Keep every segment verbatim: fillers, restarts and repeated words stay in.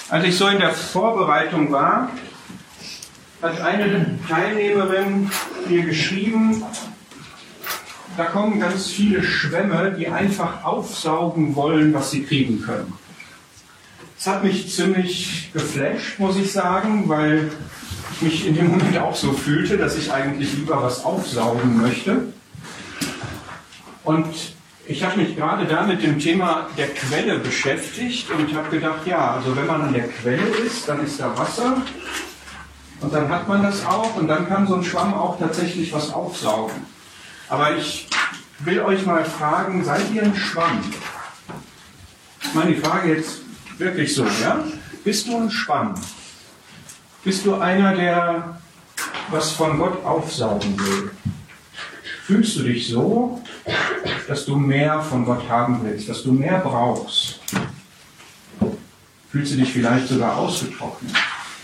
Als ich so in der Vorbereitung war, hat eine Teilnehmerin mir geschrieben, da kommen ganz viele Schwämme, die einfach aufsaugen wollen, was sie kriegen können. Das hat mich ziemlich geflasht, muss ich sagen, weil ich mich in dem Moment auch so fühlte, dass ich eigentlich lieber was aufsaugen möchte. Und ich habe mich gerade da mit dem Thema der Quelle beschäftigt und habe gedacht, ja, also wenn man an der Quelle ist, dann ist da Wasser und dann hat man das auch und dann kann so ein Schwamm auch tatsächlich was aufsaugen. Aber ich will euch mal fragen, seid ihr ein Schwamm? Ich meine die Frage jetzt wirklich so, ja? Bist du ein Schwamm? Bist du einer, der was von Gott aufsaugen will? Fühlst du dich so, dass du mehr von Gott haben willst, dass du mehr brauchst? Fühlst du dich vielleicht sogar ausgetrocknet,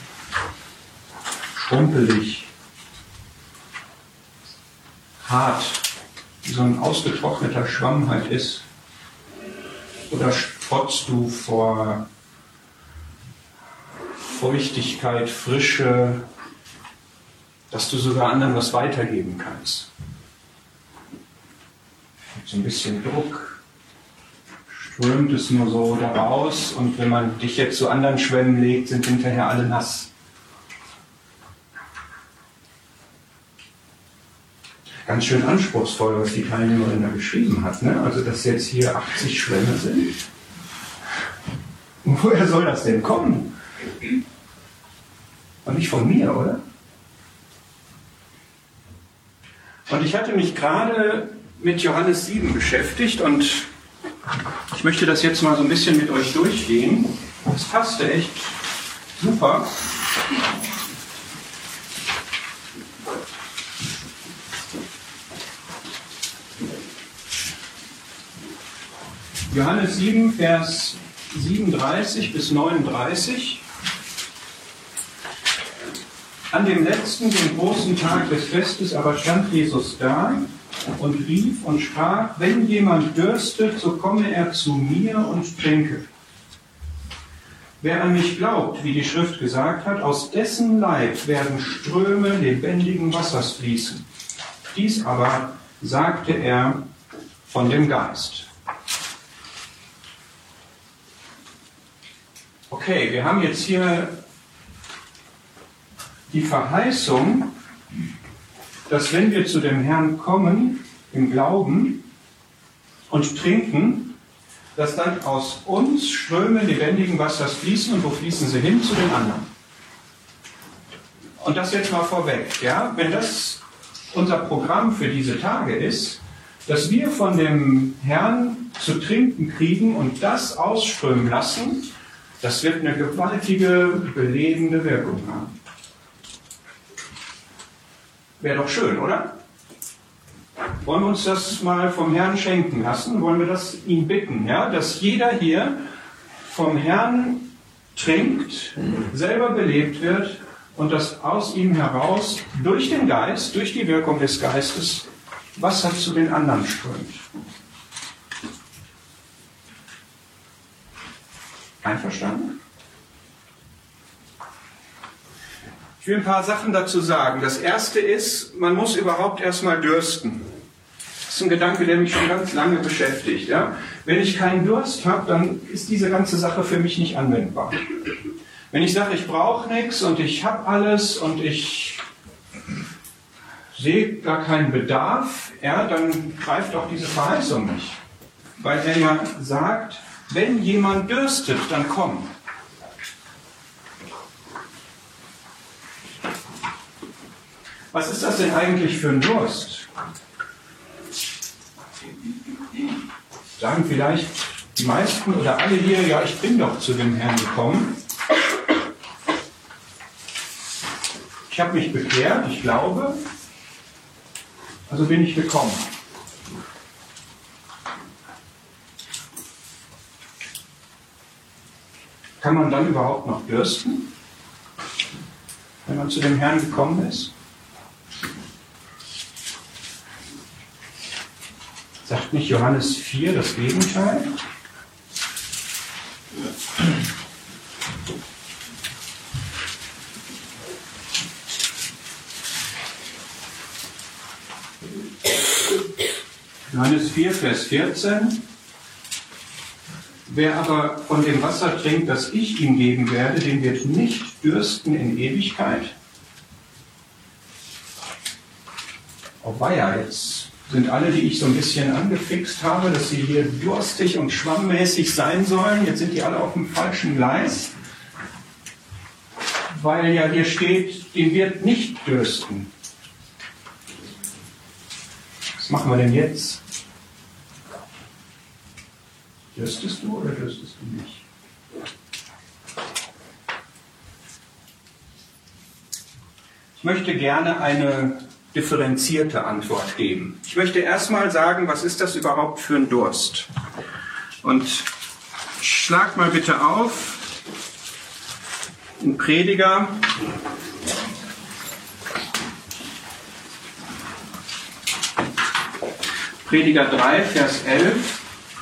schrumpelig, hart, wie so ein ausgetrockneter Schwamm halt ist? Oder strotzt du vor Feuchtigkeit, Frische, dass du sogar anderen was weitergeben kannst? So ein bisschen Druck, strömt es nur so da raus und wenn man dich jetzt zu anderen Schwämmen legt, sind hinterher alle nass. Ganz schön anspruchsvoll, was die Teilnehmerin da geschrieben hat, ne? Also dass jetzt hier achtzig Schwämme sind. Und woher soll das denn kommen? Und nicht von mir, oder? Und ich hatte mich gerade mit Johannes sieben beschäftigt und ich möchte das jetzt mal so ein bisschen mit euch durchgehen. Das passte echt super. Johannes sieben, Vers siebenunddreißig bis neununddreißig. An dem letzten, dem großen Tag des Festes aber stand Jesus da und rief und sprach, wenn jemand dürstet, so komme er zu mir und trinke. Wer an mich glaubt, wie die Schrift gesagt hat, aus dessen Leib werden Ströme lebendigen Wassers fließen. Dies aber sagte er von dem Geist. Okay, wir haben jetzt hier die Verheißung, dass wenn wir zu dem Herrn kommen, im Glauben und trinken, dass dann aus uns Ströme lebendigen Wassers fließen. Und wo fließen sie hin? Zu den anderen. Und das jetzt mal vorweg. Ja? Wenn das unser Programm für diese Tage ist, dass wir von dem Herrn zu trinken kriegen und das ausströmen lassen, das wird eine gewaltige, belebende Wirkung haben. Wäre doch schön, oder? Wollen wir uns das mal vom Herrn schenken lassen? Wollen wir das ihn bitten, ja? Dass jeder hier vom Herrn trinkt, selber belebt wird und dass aus ihm heraus durch den Geist, durch die Wirkung des Geistes, Wasser zu den anderen strömt. Einverstanden? Ich will ein paar Sachen dazu sagen. Das erste ist, man muss überhaupt erstmal dürsten. Das ist ein Gedanke, der mich schon ganz lange beschäftigt. Ja? Wenn ich keinen Durst habe, dann ist diese ganze Sache für mich nicht anwendbar. Wenn ich sage, ich brauche nichts und ich habe alles und ich sehe gar keinen Bedarf, ja, dann greift auch diese Verheißung nicht. Weil er ja sagt, wenn jemand dürstet, dann komm. Was ist das denn eigentlich für ein Durst? Sagen vielleicht die meisten oder alle hier, ja, ich bin doch zu dem Herrn gekommen. Ich habe mich bekehrt, ich glaube, also bin ich gekommen. Kann man dann überhaupt noch dürsten, wenn man zu dem Herrn gekommen ist? Sagt nicht Johannes vier das Gegenteil? Johannes vier, Vers vierzehn. Wer aber von dem Wasser trinkt, das ich ihm geben werde, den wird nicht dürsten in Ewigkeit. Oh weia, jetzt sind alle, die ich so ein bisschen angefixt habe, dass sie hier durstig und schwammmäßig sein sollen, jetzt sind die alle auf dem falschen Gleis, weil ja hier steht, den wird nicht dürsten. Was machen wir denn jetzt? Dürstest du oder dürstest du nicht? Ich möchte gerne eine differenzierte Antwort geben. Ich möchte erstmal sagen, was ist das überhaupt für ein Durst? Und schlag mal bitte auf in Prediger. Prediger drei, Vers elf.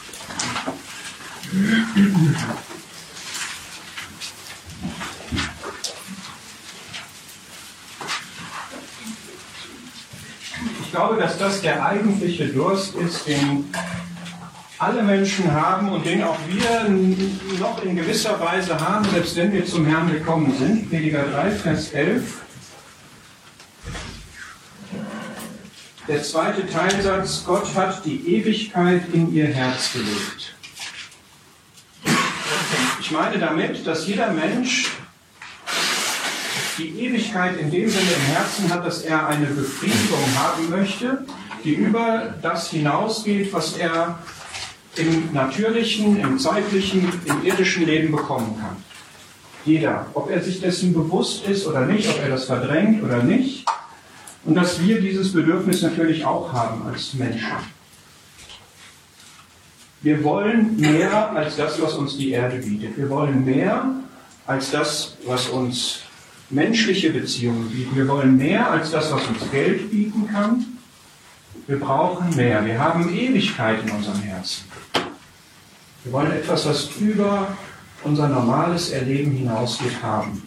Ich glaube, dass das der eigentliche Durst ist, den alle Menschen haben und den auch wir noch in gewisser Weise haben, selbst wenn wir zum Herrn gekommen sind. Prediger drei, Vers elf. Der zweite Teilsatz: Gott hat die Ewigkeit in ihr Herz gelegt. Ich meine damit, dass jeder Mensch die Ewigkeit in dem Sinne im Herzen hat, dass er eine Befriedigung haben möchte, die über das hinausgeht, was er im natürlichen, im zeitlichen, im irdischen Leben bekommen kann. Jeder, ob er sich dessen bewusst ist oder nicht, ob er das verdrängt oder nicht. Und dass wir dieses Bedürfnis natürlich auch haben als Menschen. Wir wollen mehr als das, was uns die Erde bietet. Wir wollen mehr als das, was uns menschliche Beziehungen bieten. Wir wollen mehr als das, was uns Geld bieten kann. Wir brauchen mehr. Wir haben Ewigkeit in unserem Herzen. Wir wollen etwas, was über unser normales Erleben hinausgeht, haben.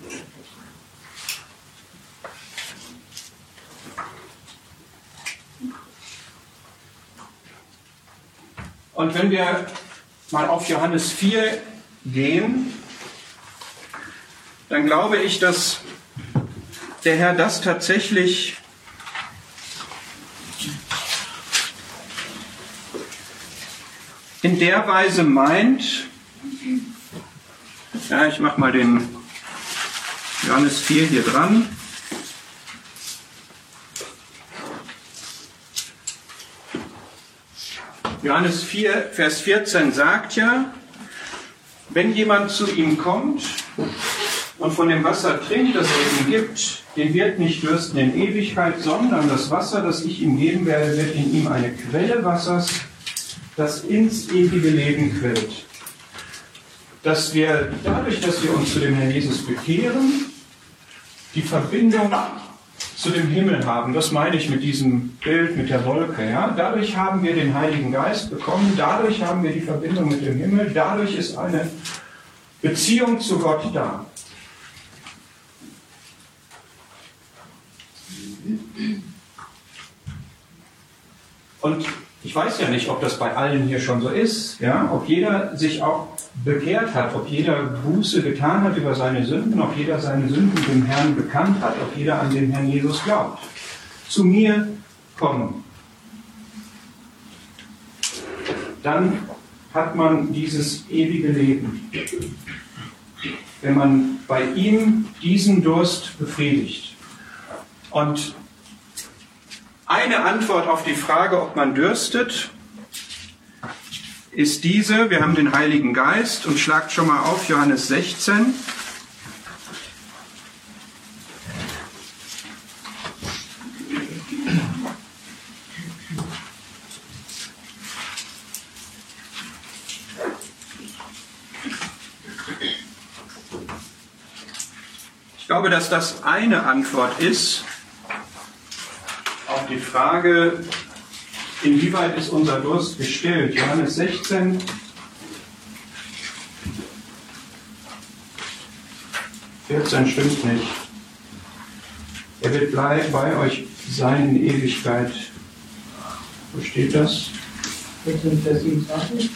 Und wenn wir mal auf Johannes vier gehen, dann glaube ich, dass der Herr das tatsächlich in der Weise meint. Ja, ich mache mal den Johannes vier hier dran. Johannes vier, Vers vierzehn sagt ja, wenn jemand zu ihm kommt und von dem Wasser trinkt, das er ihm gibt, den wird nicht dürsten in Ewigkeit, sondern das Wasser, das ich ihm geben werde, wird in ihm eine Quelle Wassers, das ins ewige Leben quillt. Dass wir dadurch, dass wir uns zu dem Herrn Jesus bekehren, die Verbindung zu dem Himmel haben. Das meine ich mit diesem Bild, mit der Wolke. Ja? Dadurch haben wir den Heiligen Geist bekommen, dadurch haben wir die Verbindung mit dem Himmel, dadurch ist eine Beziehung zu Gott da. Und ich weiß ja nicht, ob das bei allen hier schon so ist, ja? Ob jeder sich auch bekehrt hat, ob jeder Buße getan hat über seine Sünden, ob jeder seine Sünden dem Herrn bekannt hat, ob jeder an den Herrn Jesus glaubt. Zu mir kommen. Dann hat man dieses ewige Leben. Wenn man bei ihm diesen Durst befriedigt. Und eine Antwort auf die Frage, ob man dürstet, ist diese. Wir haben den Heiligen Geist und schlagt schon mal auf Johannes sechzehn. Ich glaube, dass das eine Antwort ist auf die Frage, inwieweit ist unser Durst gestillt. Johannes sechzehn, vierzehn stimmt nicht. Er wird bleiben bei euch sein in Ewigkeit. Wo steht das? vierzehn, Vers siebenundzwanzig.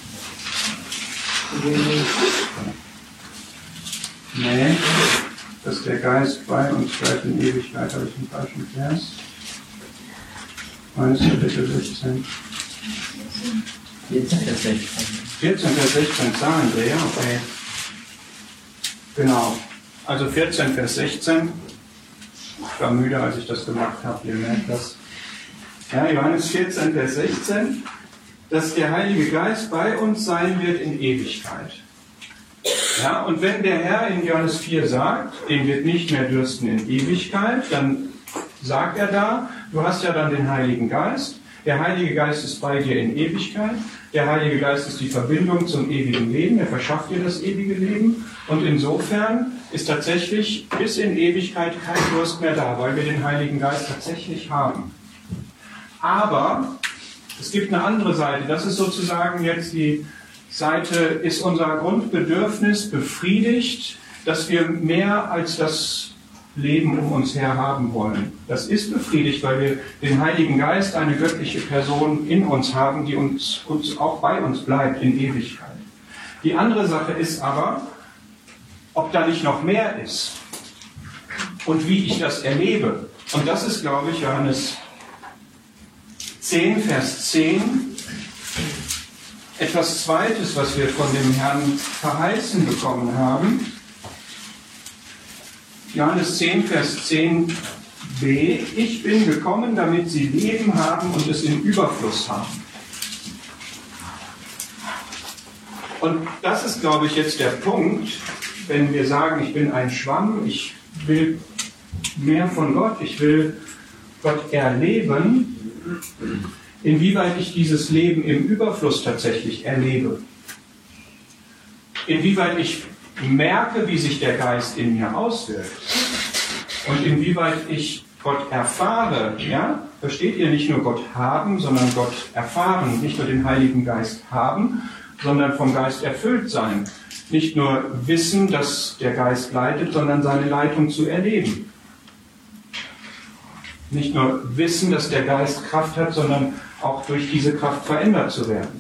Nee, dass der Geist bei uns bleibt in Ewigkeit, habe ich einen falschen Vers. Meines Kapitel sechzehn. vierzehn, Vers sechzehn. vierzehn, Vers sechzehn, Zahlendreher, okay. Genau. Also vierzehn, Vers sechzehn. Ich war müde, als ich das gemacht habe, ihr merkt das. Ja, Johannes vierzehn, Vers sechzehn. Dass der Heilige Geist bei uns sein wird in Ewigkeit. Ja, und wenn der Herr in Johannes vier sagt, den wird nicht mehr dürsten in Ewigkeit, dann sagt er da, du hast ja dann den Heiligen Geist. Der Heilige Geist ist bei dir in Ewigkeit. Der Heilige Geist ist die Verbindung zum ewigen Leben. Er verschafft dir das ewige Leben. Und insofern ist tatsächlich bis in Ewigkeit kein Durst mehr da, weil wir den Heiligen Geist tatsächlich haben. Aber es gibt eine andere Seite. Das ist sozusagen jetzt die Seite, ist unser Grundbedürfnis befriedigt, dass wir mehr als das Leben um uns her haben wollen. Das ist befriedigt, weil wir den Heiligen Geist, eine göttliche Person in uns haben, die uns, uns auch bei uns bleibt in Ewigkeit. Die andere Sache ist aber, ob da nicht noch mehr ist und wie ich das erlebe. Und das ist, glaube ich, Johannes zehn, Vers zehn, etwas Zweites, was wir von dem Herrn verheißen bekommen haben. Johannes zehn, Vers zehn b. Ich bin gekommen, damit sie Leben haben und es im Überfluss haben. Und das ist, glaube ich, jetzt der Punkt, wenn wir sagen, ich bin ein Schwamm, ich will mehr von Gott, ich will Gott erleben, inwieweit ich dieses Leben im Überfluss tatsächlich erlebe. Inwieweit ich merke, wie sich der Geist in mir auswirkt. Und inwieweit ich Gott erfahre. Ja? Versteht ihr, nicht nur Gott haben, sondern Gott erfahren. Nicht nur den Heiligen Geist haben, sondern vom Geist erfüllt sein. Nicht nur wissen, dass der Geist leitet, sondern seine Leitung zu erleben. Nicht nur wissen, dass der Geist Kraft hat, sondern auch durch diese Kraft verändert zu werden.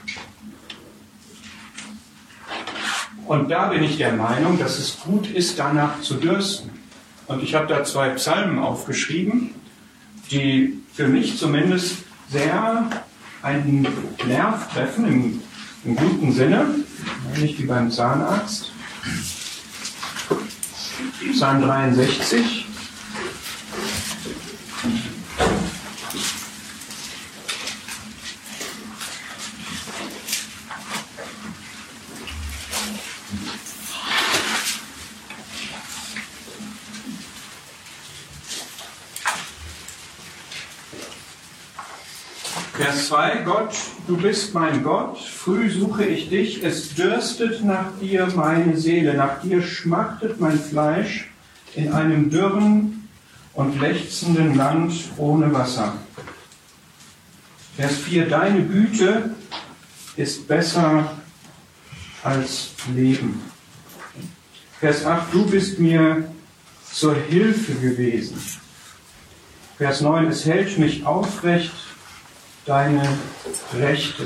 Und da bin ich der Meinung, dass es gut ist, danach zu dürsten. Und ich habe da zwei Psalmen aufgeschrieben, die für mich zumindest sehr einen Nerv treffen, im, im guten Sinne, nicht wie beim Zahnarzt. Psalm dreiundsechzig. Vers zwei, Gott, du bist mein Gott, früh suche ich dich, es dürstet nach dir meine Seele, nach dir schmachtet mein Fleisch in einem dürren und lechzenden Land ohne Wasser. Vers vier, deine Güte ist besser als Leben. Vers acht, du bist mir zur Hilfe gewesen. Vers neun, es hält mich aufrecht, deine Rechte.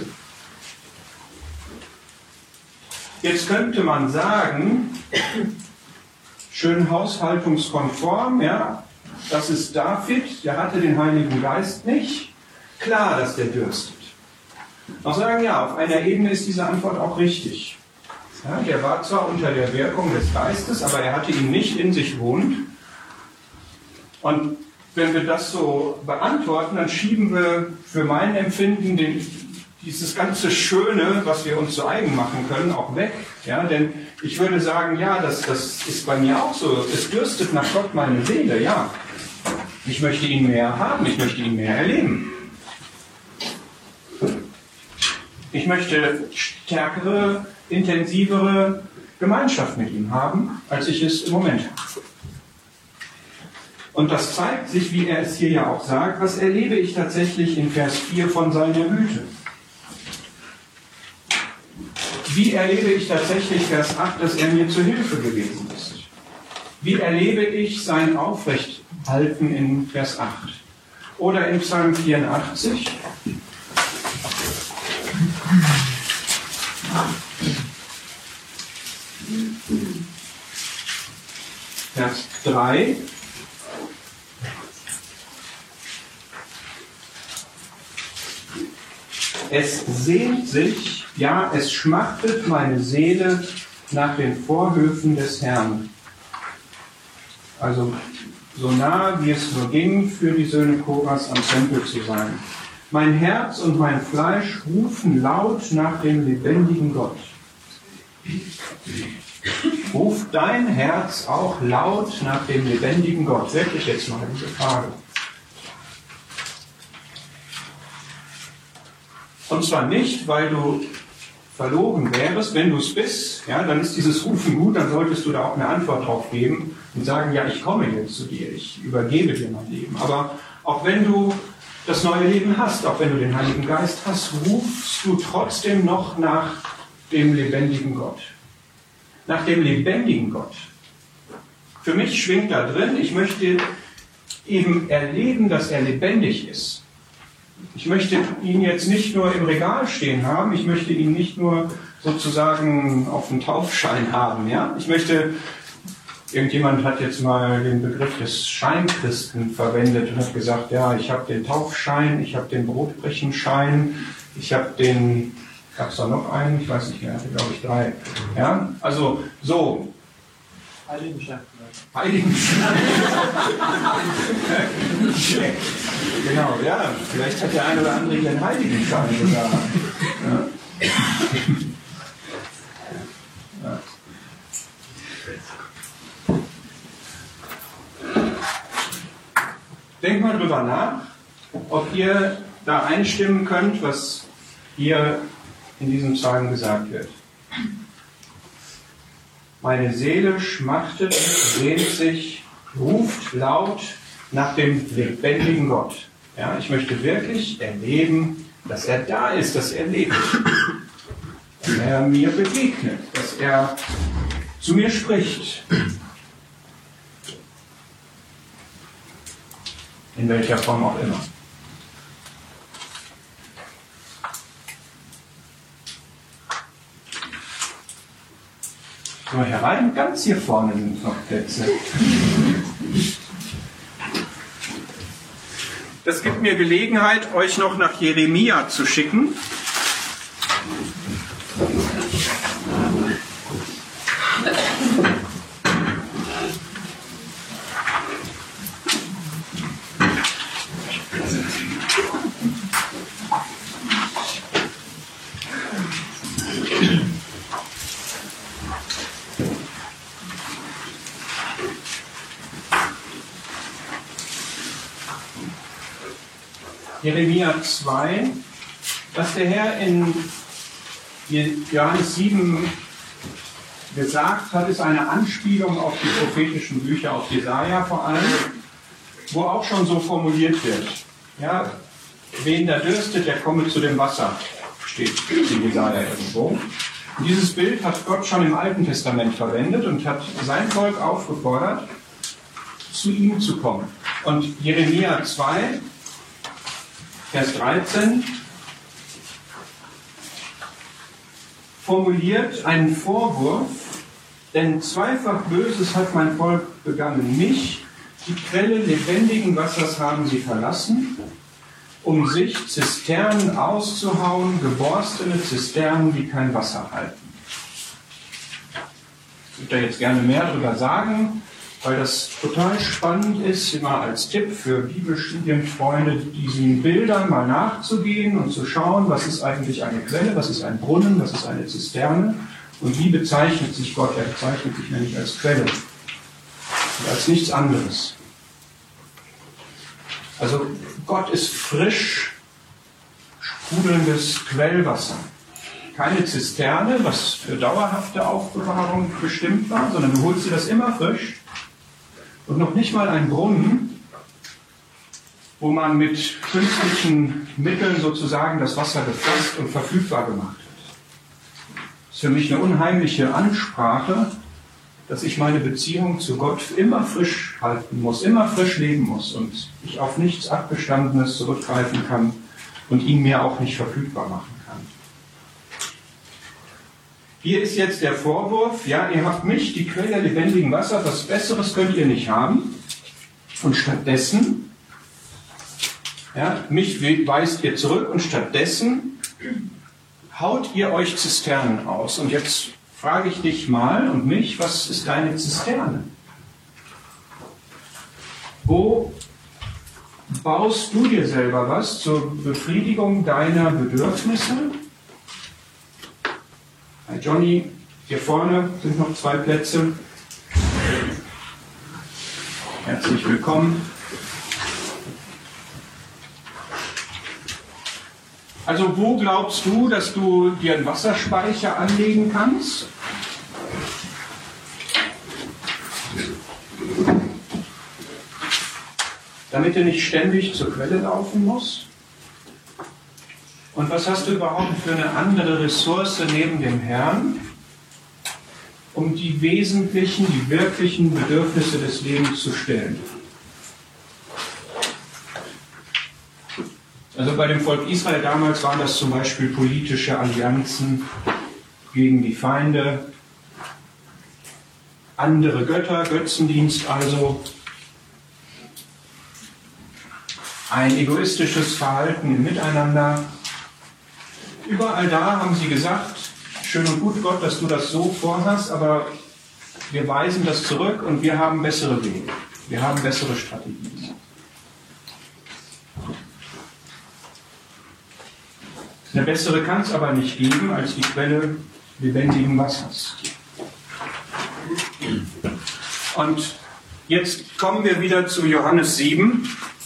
Jetzt könnte man sagen, schön haushaltungskonform, ja, das ist David, der hatte den Heiligen Geist nicht. Klar, dass der dürstet. Auch sagen, ja, auf einer Ebene ist diese Antwort auch richtig. Ja, der war zwar unter der Wirkung des Geistes, aber er hatte ihn nicht in sich wohnend. Und wenn wir das so beantworten, dann schieben wir für mein Empfinden den, dieses ganze Schöne, was wir uns so eigen machen können, auch weg. Ja, denn ich würde sagen, ja, das, das ist bei mir auch so. Es dürstet nach Gott meine Seele, ja. Ich möchte ihn mehr haben, ich möchte ihn mehr erleben. Ich möchte stärkere, intensivere Gemeinschaft mit ihm haben, als ich es im Moment habe. Und das zeigt sich, wie er es hier ja auch sagt, was erlebe ich tatsächlich in Vers vier von seiner Güte. Wie erlebe ich tatsächlich Vers acht, dass er mir zur Hilfe gewesen ist? Wie erlebe ich sein Aufrechthalten in Vers acht? Oder in Psalm vierundachtzig? Vers drei. Es sehnt sich, ja, es schmachtet meine Seele nach den Vorhöfen des Herrn. Also so nah, wie es nur ging, für die Söhne Koras am Tempel zu sein. Mein Herz und mein Fleisch rufen laut nach dem lebendigen Gott. Ruft dein Herz auch laut nach dem lebendigen Gott? Wirklich jetzt mal diese Frage. Und zwar nicht, weil du verloren wärst. Wenn du es bist, ja, dann ist dieses Rufen gut, dann solltest du da auch eine Antwort drauf geben und sagen, ja, ich komme jetzt zu dir, ich übergebe dir mein Leben. Aber auch wenn du das neue Leben hast, auch wenn du den Heiligen Geist hast, rufst du trotzdem noch nach dem lebendigen Gott. Nach dem lebendigen Gott. Für mich schwingt da drin, ich möchte eben erleben, dass er lebendig ist. Ich möchte ihn jetzt nicht nur im Regal stehen haben, ich möchte ihn nicht nur sozusagen auf dem Taufschein haben. Ja? Ich möchte, irgendjemand hat jetzt mal den Begriff des Scheinchristen verwendet und hat gesagt, ja, ich habe den Taufschein, ich habe den Brotbrechenschein, ich habe den, gab es da noch einen? Ich weiß nicht mehr, hatte glaube ich drei. Ja? Also so. Heiligenschein. Heiligenschein. Genau, ja. Vielleicht hat der eine oder andere hier einen Heiligenschein sogar. Ja. Ja. Denkt mal drüber nach, ob ihr da einstimmen könnt, was hier in diesem Psalm gesagt wird. Meine Seele schmachtet, sehnt sich, ruft laut nach dem lebendigen Gott. Ja, ich möchte wirklich erleben, dass er da ist, dass er lebt, dass er mir begegnet, dass er zu mir spricht. In welcher Form auch immer. So, herein, ganz hier vorne sind noch Plätze. Das gibt mir Gelegenheit, euch noch nach Jeremia zu schicken. Jeremia zwei, was der Herr in Johannes sieben gesagt hat, ist eine Anspielung auf die prophetischen Bücher, auf Jesaja vor allem, wo auch schon so formuliert wird. Ja, wen da dürstet, der komme zu dem Wasser, steht in Jesaja irgendwo. Und dieses Bild hat Gott schon im Alten Testament verwendet und hat sein Volk aufgefordert, zu ihm zu kommen. Und Jeremia zwei, Vers dreizehn formuliert einen Vorwurf, denn zweifach Böses hat mein Volk begangen. Mich, die Quelle lebendigen Wassers, haben sie verlassen, um sich Zisternen auszuhauen, geborstene Zisternen, die kein Wasser halten. Ich würde da jetzt gerne mehr darüber sagen, weil das total spannend ist, immer als Tipp für Bibelstudienfreunde, diesen Bildern mal nachzugehen und zu schauen, was ist eigentlich eine Quelle, was ist ein Brunnen, was ist eine Zisterne und wie bezeichnet sich Gott. Er bezeichnet sich nämlich als Quelle und als nichts anderes. Also Gott ist frisch sprudelndes Quellwasser. Keine Zisterne, was für dauerhafte Aufbewahrung bestimmt war, sondern du holst dir das immer frisch. Und noch nicht mal ein Brunnen, wo man mit künstlichen Mitteln sozusagen das Wasser gefasst und verfügbar gemacht hat. Das ist für mich eine unheimliche Ansprache, dass ich meine Beziehung zu Gott immer frisch halten muss, immer frisch leben muss und ich auf nichts Abgestandenes zurückgreifen kann und ihn mir auch nicht verfügbar machen kann. hier ist jetzt der Vorwurf, ja, ihr habt mich, die Quelle lebendigen Wassers, was Besseres könnt ihr nicht haben. Und stattdessen, ja, mich weist ihr zurück und stattdessen haut ihr euch Zisternen aus. Und jetzt frage ich dich mal und mich, was ist deine Zisterne? Wo baust du dir selber was zur Befriedigung deiner Bedürfnisse? Bei Johnny, hier vorne sind noch zwei Plätze. Herzlich willkommen. Also wo glaubst du, dass du dir einen Wasserspeicher anlegen kannst? Damit du nicht ständig zur Quelle laufen musst? Und was hast du überhaupt für eine andere Ressource neben dem Herrn, um die wesentlichen, die wirklichen Bedürfnisse des Lebens zu stillen? Also bei dem Volk Israel damals waren das zum Beispiel politische Allianzen gegen die Feinde, andere Götter, Götzendienst also, ein egoistisches Verhalten im Miteinander. Überall da haben sie gesagt, schön und gut, Gott, dass du das so vorhast, aber wir weisen das zurück und wir haben bessere Wege. Wir haben bessere Strategien. Eine bessere kann es aber nicht geben als die Quelle lebendigen Wassers. Und jetzt kommen wir wieder zu Johannes sieben.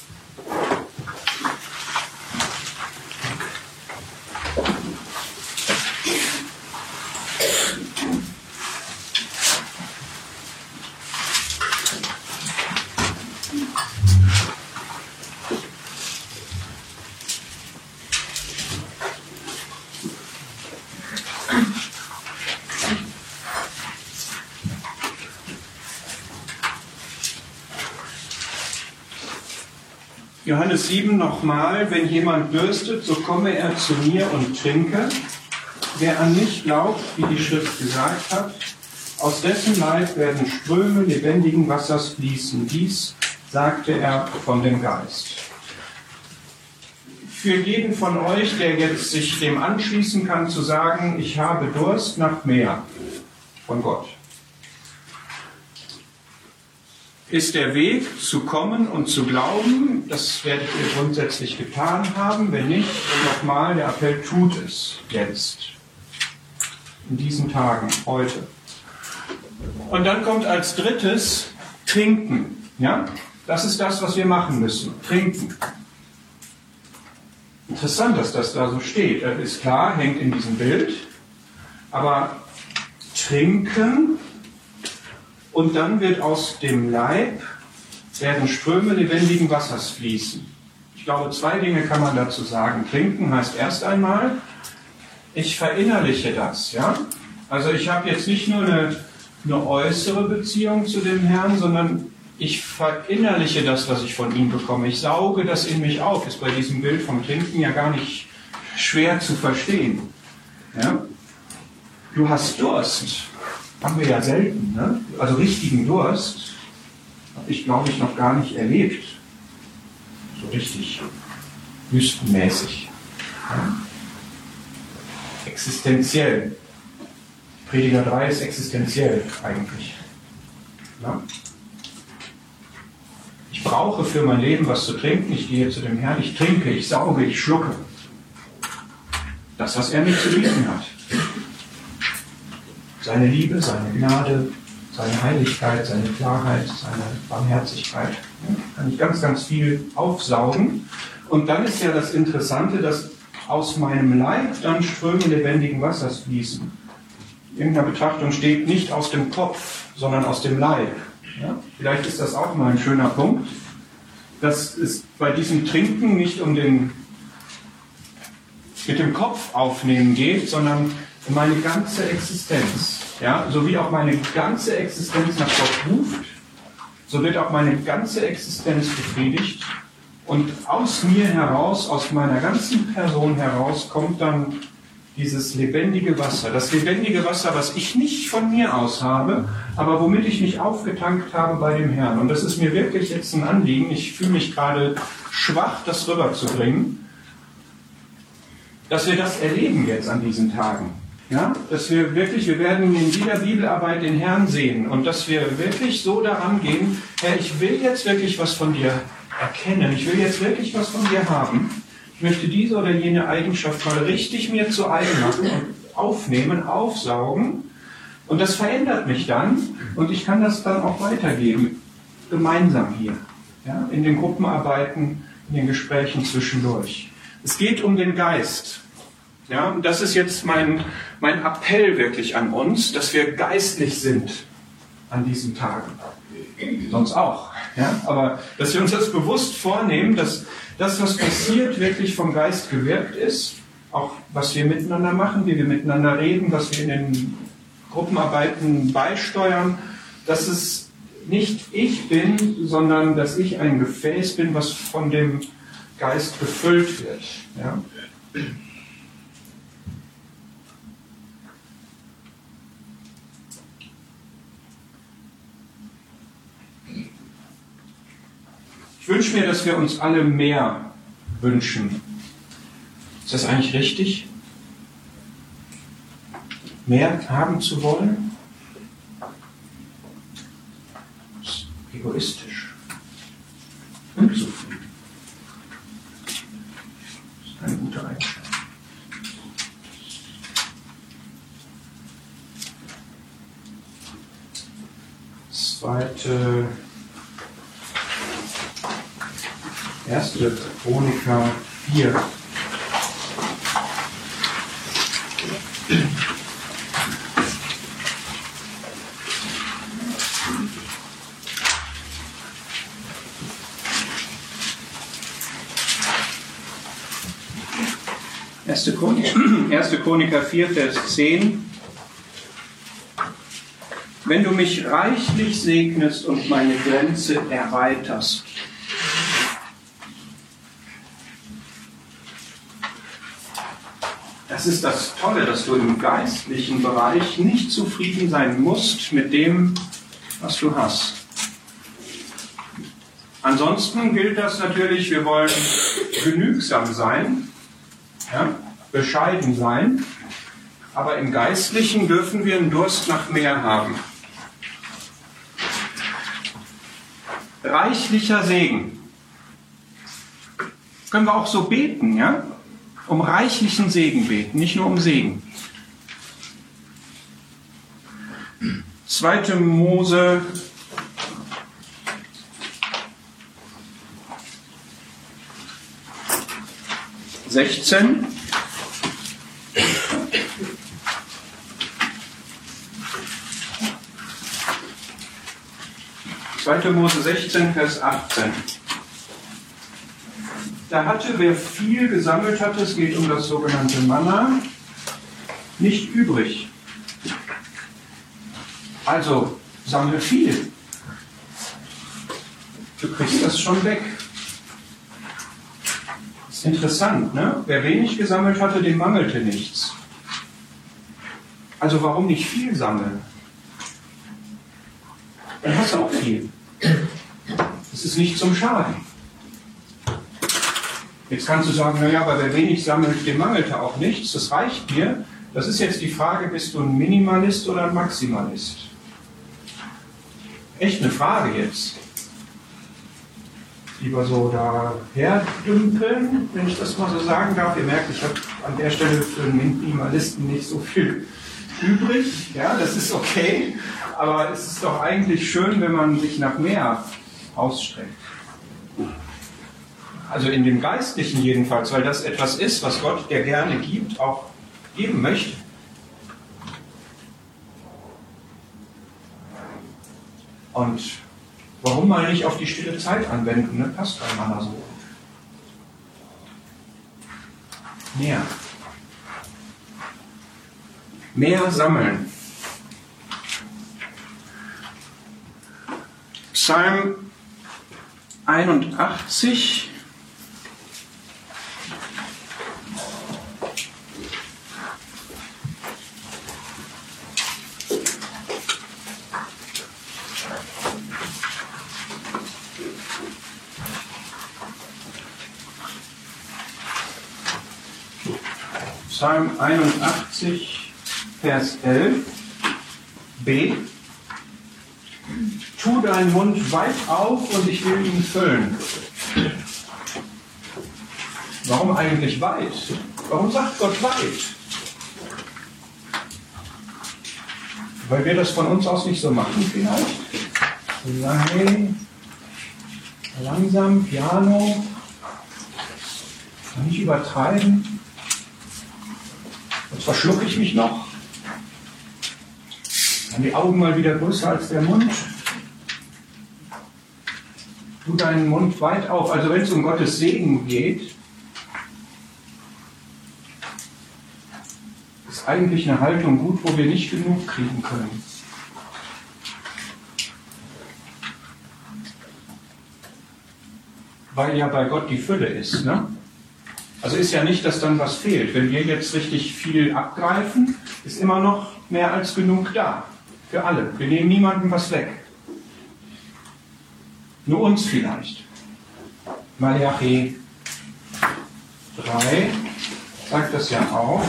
Johannes sieben nochmal, wenn jemand dürstet, so komme er zu mir und trinke. Wer an mich glaubt, wie die Schrift gesagt hat, aus dessen Leib werden Ströme lebendigen Wassers fließen. Dies sagte er von dem Geist. Für jeden von euch, der jetzt sich dem anschließen kann, zu sagen, ich habe Durst nach mehr von Gott, ist der Weg zu kommen und zu glauben, das werdet ihr grundsätzlich getan haben. Wenn nicht, nochmal, der Appell, tut es jetzt, in diesen Tagen, heute. Und dann kommt als drittes Trinken. Ja? Das ist das, was wir machen müssen, trinken. Interessant, dass das da so steht. Das ist klar, hängt in diesem Bild. Aber trinken... Und dann wird aus dem Leib, werden Ströme lebendigen Wassers fließen. Ich glaube, zwei Dinge kann man dazu sagen. Trinken heißt erst einmal, ich verinnerliche das. Ja? Also ich habe jetzt nicht nur eine, eine äußere Beziehung zu dem Herrn, sondern ich verinnerliche das, was ich von ihm bekomme. Ich sauge das in mich auf. Ist bei diesem Bild vom Trinken ja gar nicht schwer zu verstehen. Ja? Du hast Durst. Haben wir ja selten, ne? Also richtigen Durst habe ich, glaube ich, noch gar nicht erlebt. So richtig wüstenmäßig. Ja? Existenziell. Prediger drei ist existenziell eigentlich. Ja? Ich brauche für mein Leben was zu trinken. Ich gehe zu dem Herrn, ich trinke, ich sauge, ich schlucke. Das, was er mir zu bieten hat. Seine Liebe, seine Gnade, seine Heiligkeit, seine Klarheit, seine Barmherzigkeit. Ja, kann ich ganz, ganz viel aufsaugen. Und dann ist ja das Interessante, dass aus meinem Leib dann Ströme lebendigen Wassers fließen. In irgendeiner Betrachtung steht nicht aus dem Kopf, sondern aus dem Leib. Ja? Vielleicht ist das auch mal ein schöner Punkt, dass es bei diesem Trinken nicht um den mit dem Kopf aufnehmen geht, sondern um meine ganze Existenz. Ja? So wie auch meine ganze Existenz nach Gott ruft, so wird auch meine ganze Existenz befriedigt. Und aus mir heraus, aus meiner ganzen Person heraus, kommt dann dieses lebendige Wasser. Das lebendige Wasser, was ich nicht von mir aus habe, aber womit ich mich aufgetankt habe bei dem Herrn. Und das ist mir wirklich jetzt ein Anliegen. Ich fühle mich gerade schwach, das rüberzubringen, dass wir das erleben jetzt an diesen Tagen. Ja, dass wir wirklich, wir werden in jeder Bibelarbeit den Herrn sehen und dass wir wirklich so daran gehen, Herr, ich will jetzt wirklich was von dir erkennen, ich will jetzt wirklich was von dir haben. Ich möchte diese oder jene Eigenschaft mal richtig mir zu eigen machen und aufnehmen, aufsaugen. Und das verändert mich dann und ich kann das dann auch weitergeben, gemeinsam hier, ja, in den Gruppenarbeiten, in den Gesprächen zwischendurch. Es geht um den Geist. Ja, und das ist jetzt mein, mein Appell wirklich an uns, dass wir geistlich sind an diesen Tagen. Sonst auch. Ja? Aber dass wir uns das bewusst vornehmen, dass das, was passiert, wirklich vom Geist gewirkt ist. Auch was wir miteinander machen, wie wir miteinander reden, was wir in den Gruppenarbeiten beisteuern. Dass es nicht ich bin, sondern dass ich ein Gefäß bin, was von dem Geist gefüllt wird. Ja? Ich wünsche mir, dass wir uns alle mehr wünschen. Ist das eigentlich richtig? Mehr haben zu wollen? Das ist egoistisch. Unzufrieden. Das ist eine gute Eigenschaft. Zweite Erste Chroniker vier. Erste Chroniker, Erste Chroniker vier, Vers zehn. Wenn du mich reichlich segnest und meine Grenze erweiterst, das ist das Tolle, dass du im geistlichen Bereich nicht zufrieden sein musst mit dem, was du hast. Ansonsten gilt das natürlich, wir wollen genügsam sein, ja, bescheiden sein, aber im Geistlichen dürfen wir einen Durst nach mehr haben. Reichlicher Segen. Können wir auch so beten, ja? Um reichlichen Segen beten, nicht nur um Segen. Zweite Mose sechzehn. Zweite Mose sechzehn, Vers achtzehn. Da hatte, wer viel gesammelt hatte, es geht um das sogenannte Manna, nicht übrig. Also, sammle viel. Du kriegst das schon weg. Das ist interessant, ne? Wer wenig gesammelt hatte, dem mangelte nichts. Also warum nicht viel sammeln? Dann hast du auch viel. Das ist nicht zum Schaden. Jetzt kannst du sagen, naja, aber wer wenig sammelt, dem mangelte auch nichts. Das reicht mir. Das ist jetzt die Frage, bist du ein Minimalist oder ein Maximalist? Echt eine Frage jetzt. Lieber so daher dümpeln, wenn ich das mal so sagen darf. Ihr merkt, ich habe an der Stelle für einen Minimalisten nicht so viel übrig. Ja, das ist okay. Aber es ist doch eigentlich schön, wenn man sich nach mehr ausstreckt. Also in dem Geistlichen jedenfalls, weil das etwas ist, was Gott, der gerne gibt, auch geben möchte. Und warum mal nicht auf die stille Zeit anwenden? Ne? Passt bei Manna so. Mehr. Mehr sammeln. Psalm einundachtzig. Psalm einundachtzig, Vers elf, b. Tu deinen Mund weit auf und ich will ihn füllen. Warum eigentlich weit? Warum sagt Gott weit? Weil wir das von uns aus nicht so machen vielleicht? Nein. Langsam, Piano. Nicht übertreiben. Jetzt verschlucke ich mich noch. Dann die Augen mal wieder größer als der Mund. Tu deinen Mund weit auf. Also wenn es um Gottes Segen geht, ist eigentlich eine Haltung gut, wo wir nicht genug kriegen können. Weil ja bei Gott die Fülle ist, ne? Also ist ja nicht, dass dann was fehlt. Wenn wir jetzt richtig viel abgreifen, ist immer noch mehr als genug da. Für alle. Wir nehmen niemandem was weg. Nur uns vielleicht. Malachi drei sagt das ja auch.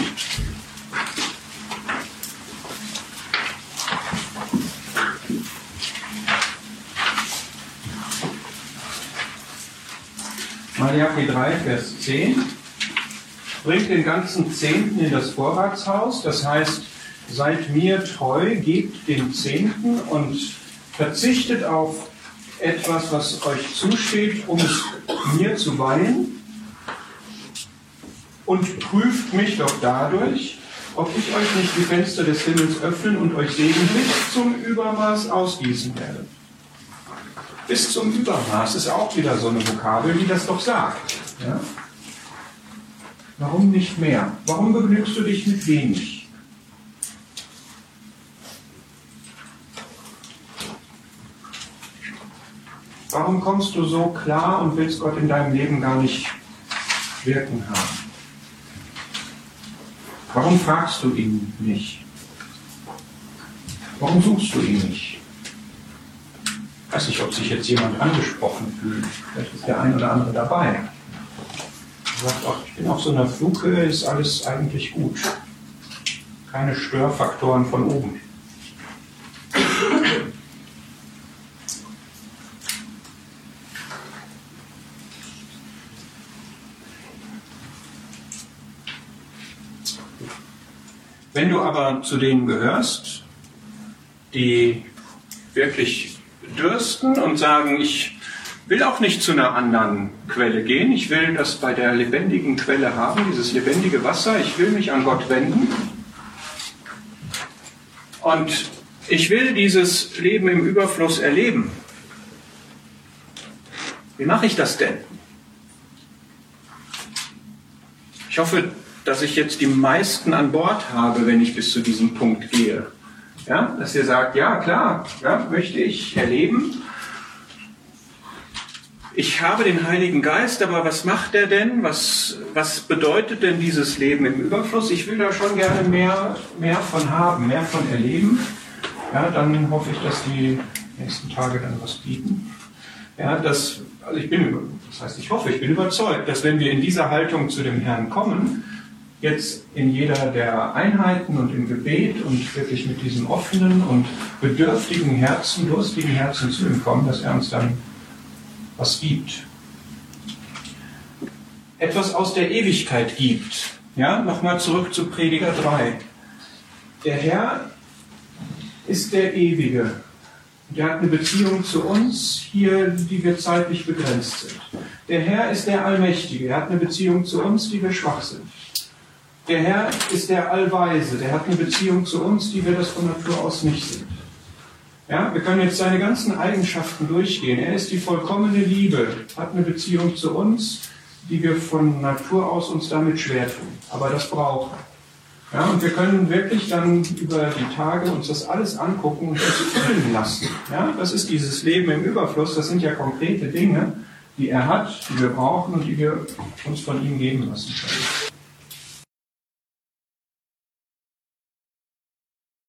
Malachi drei, Vers zehn. Bringt den ganzen Zehnten in das Vorratshaus, das heißt, seid mir treu, gebt den Zehnten und verzichtet auf etwas, was euch zusteht, um es mir zu weihen, und prüft mich doch dadurch, ob ich euch nicht die Fenster des Himmels öffnen und euch Segen bis zum Übermaß ausgießen werde. Bis zum Übermaß ist auch wieder so eine Vokabel, die das doch sagt. Ja? Warum nicht mehr? Warum begnügst du dich mit wenig? Warum kommst du so klar und willst Gott in deinem Leben gar nicht wirken haben? Warum fragst du ihn nicht? Warum suchst du ihn nicht? Ich weiß nicht, ob sich jetzt jemand angesprochen fühlt. Vielleicht ist der ein oder andere dabei. Er sagt auch, ich bin auf so einer Flughöhe, ist alles eigentlich gut. Keine Störfaktoren von oben. Wenn du aber zu denen gehörst, die wirklich dürsten und sagen, ich will auch nicht zu einer anderen Quelle gehen, ich will das bei der lebendigen Quelle haben, dieses lebendige Wasser, ich will mich an Gott wenden und ich will dieses Leben im Überfluss erleben. Wie mache ich das denn? Ich hoffe, dass ich jetzt die meisten an Bord habe, wenn ich bis zu diesem Punkt gehe. Ja, dass ihr sagt, ja klar, ja, möchte ich erleben. Ich habe den Heiligen Geist, aber was macht er denn? Was, was bedeutet denn dieses Leben im Überfluss? Ich will da schon gerne mehr, mehr von haben, mehr von erleben. Ja, dann hoffe ich, dass die nächsten Tage dann was bieten. Ja, das, also ich bin, das heißt, ich hoffe, ich bin überzeugt, dass wenn wir in dieser Haltung zu dem Herrn kommen, jetzt in jeder der Einheiten und im Gebet und wirklich mit diesem offenen und bedürftigen Herzen, durstigen Herzen zu ihm kommen, dass er uns dann was gibt. Etwas aus der Ewigkeit gibt. Ja, nochmal zurück zu Prediger drei. Der Herr ist der Ewige. Der hat eine Beziehung zu uns hier, die wir zeitlich begrenzt sind. Der Herr ist der Allmächtige. Er hat eine Beziehung zu uns, die wir schwach sind. Der Herr ist der Allweise, der hat eine Beziehung zu uns, die wir das von Natur aus nicht sind. Ja, wir können jetzt seine ganzen Eigenschaften durchgehen. Er ist die vollkommene Liebe, hat eine Beziehung zu uns, die wir von Natur aus uns damit schwer tun. Aber das brauchen. Ja, und wir können wirklich dann über die Tage uns das alles angucken und uns füllen lassen. Ja, das ist dieses Leben im Überfluss, das sind ja konkrete Dinge, die er hat, die wir brauchen und die wir uns von ihm geben lassen können.